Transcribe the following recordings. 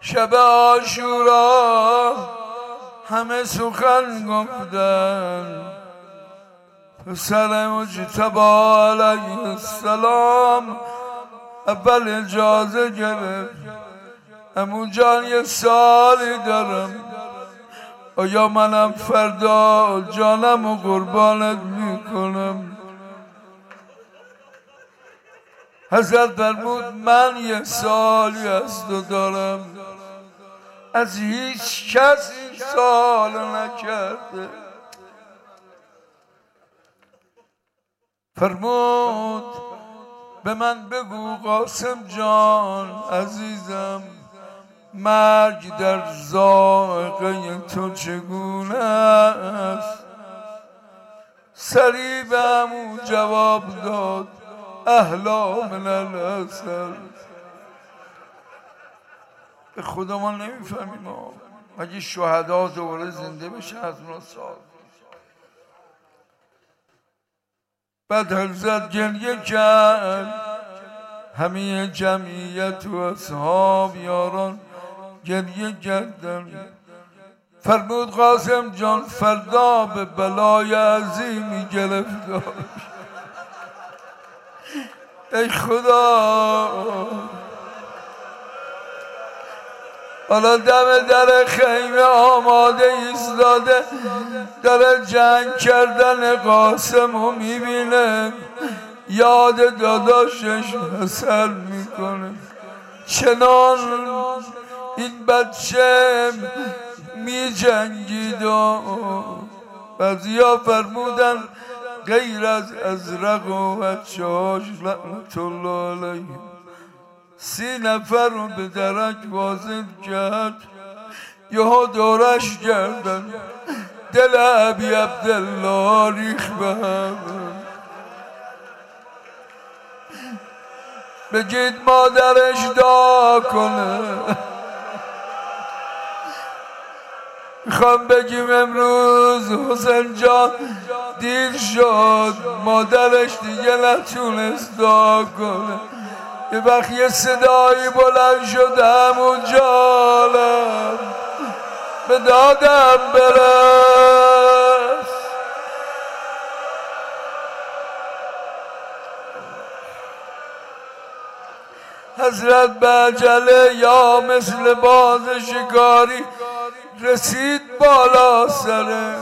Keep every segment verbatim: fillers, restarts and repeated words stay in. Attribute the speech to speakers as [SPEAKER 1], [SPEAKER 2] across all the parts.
[SPEAKER 1] شب عاشورا همه سخن گفتن، پسر مجتبی علیه السلام اول اجازه گرفت. عمو جان یه سالی دارم، آیا منم فردا جانم و قربانت میکنم؟ حضرت فرمود من یه سالی از تو دارم، از هیچ کس این سال نکرده. فرمود به من بگو قاسم جان عزیزم، مرگ در ذائقه تو چگونه است؟ سریع به عمو جواب داد احلا من العسل. به خدا ما نمیفهمیم، اگه شهدا دوباره زنده بشه از اونا سال. بعد حضرت گریه کرد، همه جمعیت و اصحاب یاران گریه کردن. فرمود قاسم جان فردا به بلای عظیمی گرفتار. ای خدا، حالا دم در خیمه آماده ایستاده، داره جنگ کردن قاسم رو میبینه، یاد داداشش حسن میکنه. چنان این بچه می جنگید و بعضیا فرمودن غیر از ازرق و بچه هاش لعنت الله علیه سی نفر رو به درک واصل کرد. یهو دورش کردن، دل ابی عبدالله ریخ به هم. بگید مادرش دعا کنه. میخوام بگیم امروز حسین جان دیر شد، مادرش دیگه نتونست دعا کنه. یه وقت یه صدایی بلند شد عمو جانم به دادم برس. حضرت به عجله یا مثل باز شکاری رسید بالا سرش.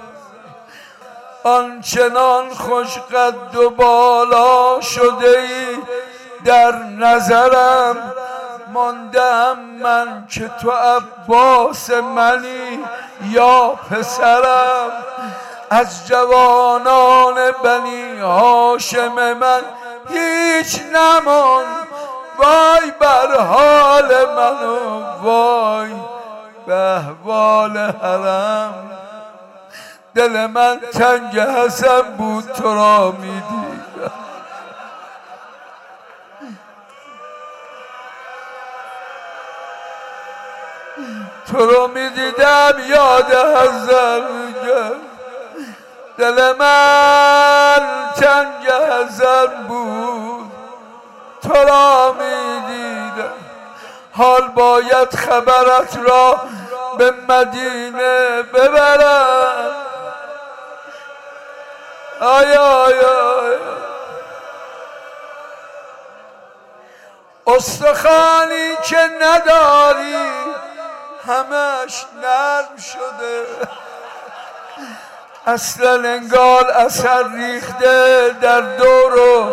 [SPEAKER 1] آنچنان خوش قد و بالا شده ای در نظرم، ماندم من که تو عباس منی یا پسرم. از جوانان بنی هاشم من هیچ نمان، وای بر حال من و وای به احوال حرم. دل من تنگ حسن بود تو را میدیدم، تو رو میدیدم یاد حسن میگم. دل من تنگ حسن بود تو را میدیدم. حال باید خبرت را به مدینه ببرم. آی آی آی استخوانی که نداری همش نرم شده، اصلا انگار اثر ریخته در دور و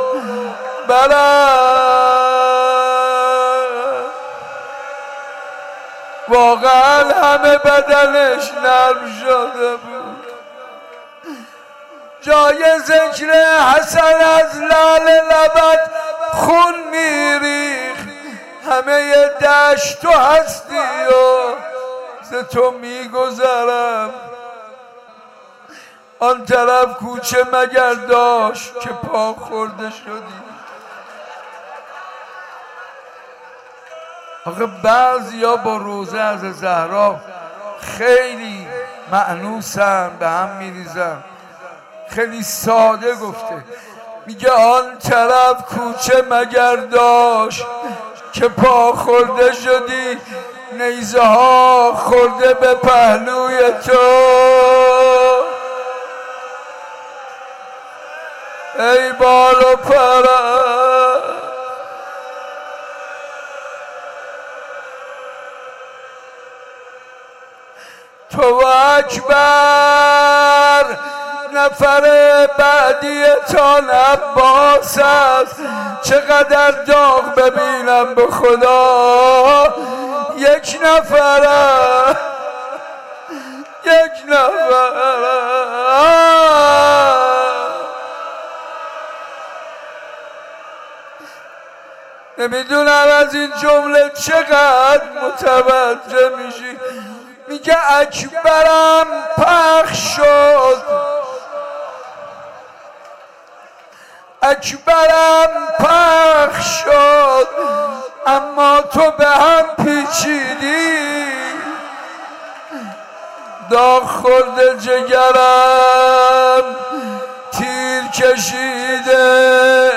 [SPEAKER 1] برم. واقعا همه بدنش نرم شده بود. جای ذکر حسن از لال لبت خون میریخت. همه دشت تو هستی و ز تو میگذرم. آن طرف کوچه مگر داشت که پا خورده شدی؟ آخه بعضیا با روزه از زهرا خیلی مأنوسن، به هم میریزن. خیلی ساده گفته، میگه آن طرف کوچه مگر داشت که پا خورده شدی نیزه ها خورده به پهلوی تو. ای بال و پر تو اکبر، نفر بعدی تان عباس است. چقدر داغ ببینم به خدا، یک نفر یک نفر نمیدونم از این جمله چقدر متوجه میشی. میگه اکبرم پخش شد، اکبرم پخش شد، اما تو به هم پیچیدی. داغ خورده جگرم، تیر کشیده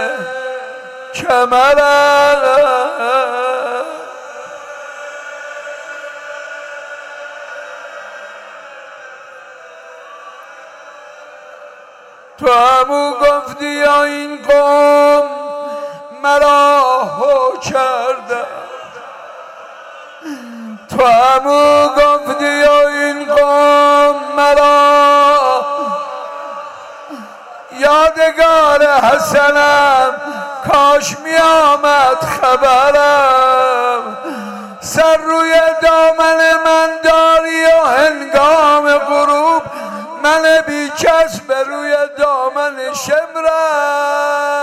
[SPEAKER 1] کمرم. تو همو گفتی یا این قوم مرا هو کرده، تو همو گفتی یا این قوم مرا یادگار حسنم، کاش می آمد خبرم. سر روی دامن من داری و هنگام غروب من بی کس به روی دامن شمرم.